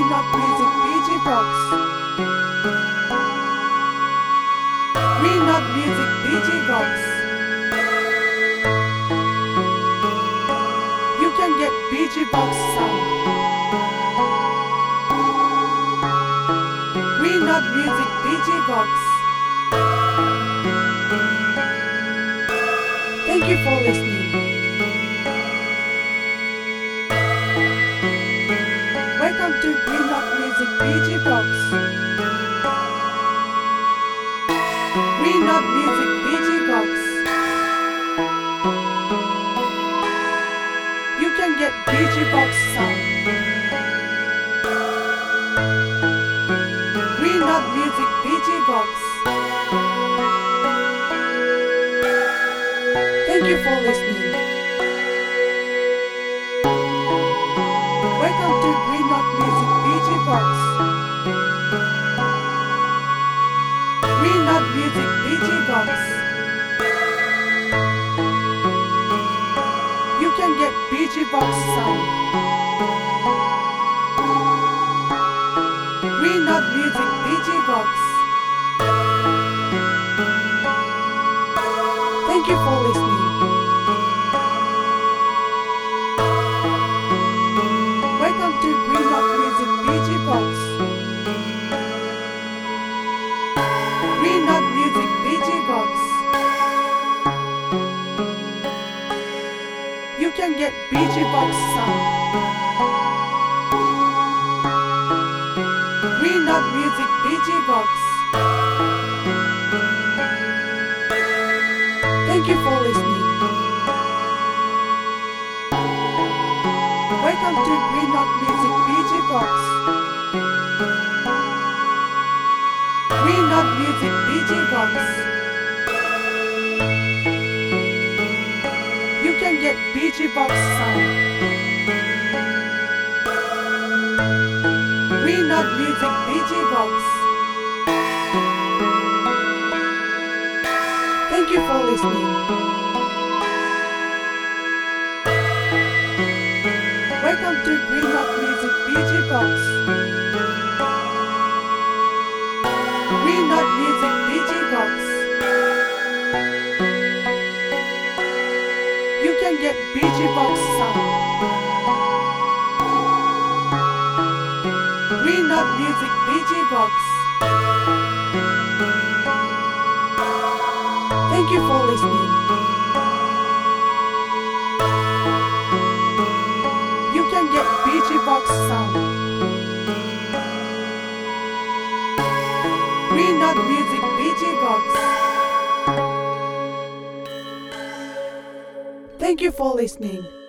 Green Knot Music PG Box. Green Knot Music PG Box. You can get PG Box sound. Green Knot Music PG Box. Thank you for listening. Welcome to Green Knot Music PG Box. Green Knot Music PG Box. You can get PG Box sound. Green Knot Music PG Box. Thank you for listening. Welcome to Green Knot Music PG Box. Green Knot Music PG Box. You can get PG Box sound. Green Knot Music PG Box. Thank you for listening. Welcome to Green Knot Music PG Box. Green Knot Music PG Box. You can get PG Box sound. Green Knot Music PG Box. Thank you for listening. Welcome to Green Knot Music PG Box. Green Knot Music PG Box. You can get PG Box sound. Green Knot Music PG Box. Thank you for listening. Welcome to Green Knot Music PG Box. Green Knot Music PG Box. You can get PG Box sound. Green Knot Music PG Box. Thank you for listening. You can get PG Box sound. Green Knot Music PG Box. Thank you for listening.